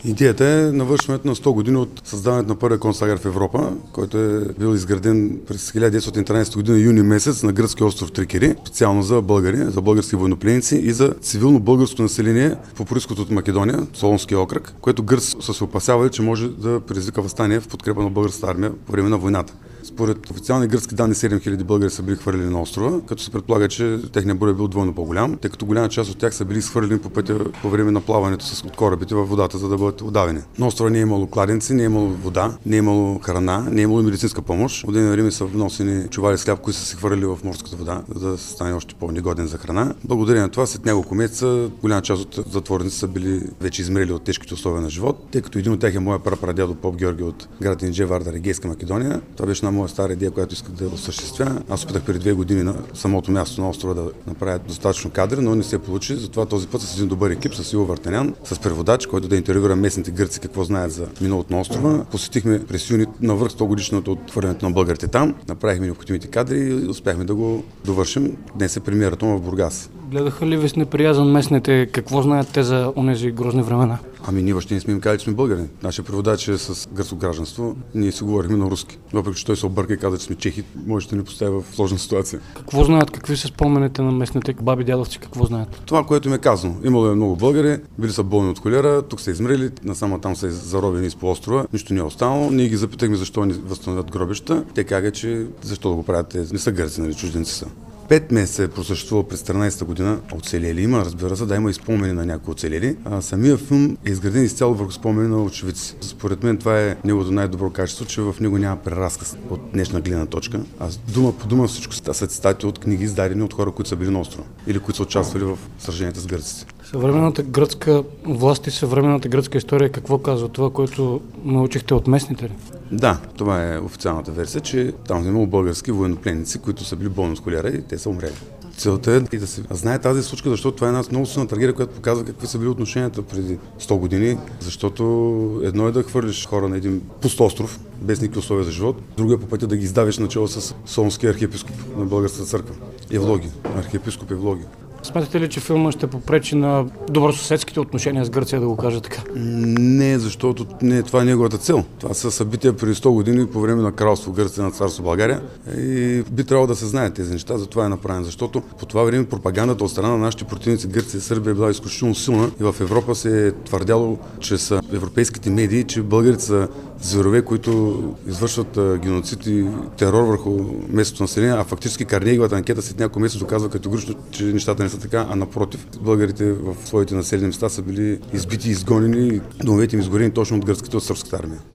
Идеята е навършването на 100 години от създаването на първия концлагер в Европа, който е бил изграден през 1913 година юни месец на гръцки остров Трикери, специално за българи, за български военнопленници и за цивилно българско население по произход от Македония, Солунския окръг, което гърци са се опасявали, че може да предизвика въстание в подкрепа на българската армия по време на войната. Според официални гръцки данни 7000 българи са били хвърлени на острова, като се предполага, че техният брой е бил двойно по-голям, тъй като голяма част от тях са били схвърлени по пътя по време на плаването с корабите във водата, за да бъдат удавени. На острова не е имало кладенци, не е имало вода, не е имало храна, не е имало медицинска помощ. От ден на време са вносени чували с хляб, които са се хвърлили в морската вода, за да стане още по-негоден за храна. Благодарение на това, след няколко месеца, голяма част от затворниците са били вече измрели от тежките условия на живот, тъй като един от тях е моя прапрадядо Поп Георги от град Индже, Вардар, Егейска Македония. Това беше една моя стара идея, която исках да осъществя. Аз опитах преди 2 години на самото място на острова да направя достатъчно кадри, но не се получи. Затова този път с един добър екип, с Иво Вартанян, с преводач, който да интервюира местните гърци какво знаят за миналото на острова. Посетихме през юни навръх 100 годишното от хвърлянето на българите там. Направихме необходимите кадри и успяхме да го довършим. Днес е премиерата му в Бургас. Гледаха ли ви с неприязан местните? Какво знаят те за онези грозни времена? Ами ние въобще не сме им казали, че сме българи. Нашия преводач е с гръцко гражданство. Ние си говорихме на руски. Въпреки че той се обърка и каза, че сме чехи, може да ни постави в сложна ситуация. Какво знаят? Какви са спомените на местните баби, дядовци? Какво знаят? Това, което ми е казано. Имало е много българи, били са болни от холера, тук са измрели, насама там са заробени из полуострова, нищо не е останало. Ние ги запитахме защо ни възстановят гробища. Те казаха, че защо да го правят, те не са гърци, нали, чужденци са. 5 месеца е просъществувал през 13-та година. Оцелели има, разбира се, да има и спомени на някои оцелели. Самия филм е изграден изцяло върху спомени на очевидци. Според мен това е неговото най-добро качество, че в него няма преразказ от днешна гледна точка. Дума по дума всичко са цитати от книги, издадени от хора, които са били на острова или които са участвали в сраженията с гърците. Съвременната гръцка власт и съвременната гръцка история какво казва? Това, което научихте от местните ли? Да, това е официалната версия, че там имало български военнопленници, които са били болни от холера и те са умрели. Целта е и да се знае тази случка, защото това е една много силна трагедия, която показва какви са били отношенията преди 100 години, защото едно е да хвърлиш хора на един пуст остров, без никакви условия за живот, друго е по пътя да ги издавиш начало с Солунския архиепископ на българската църква. Евлогий, архиепископ Евлогий. Смятате ли, че филма ще попречи на добросъседските отношения с Гърция, да го кажа така? Не, защото това е неговата цел. Това са събития преди 100 години по време на кралство Гърция, на царство България и би трябвало да се знаят тези неща, затова е направено, защото по това време пропагандата от страна на нашите противници Гърция и Сърбия е била изключително силна и в Европа се е твърдяло чрез европейските медии, че българите са зверове, които извършват геноцид и терор върху местното население, а фактически Карнегиевата анкета след няколко месеца доказва категорично, че нещата не са така, а напротив, българите в своите населени места са били избити и изгонени, домовете им изгорени точно от гръцките, от сръбската армия.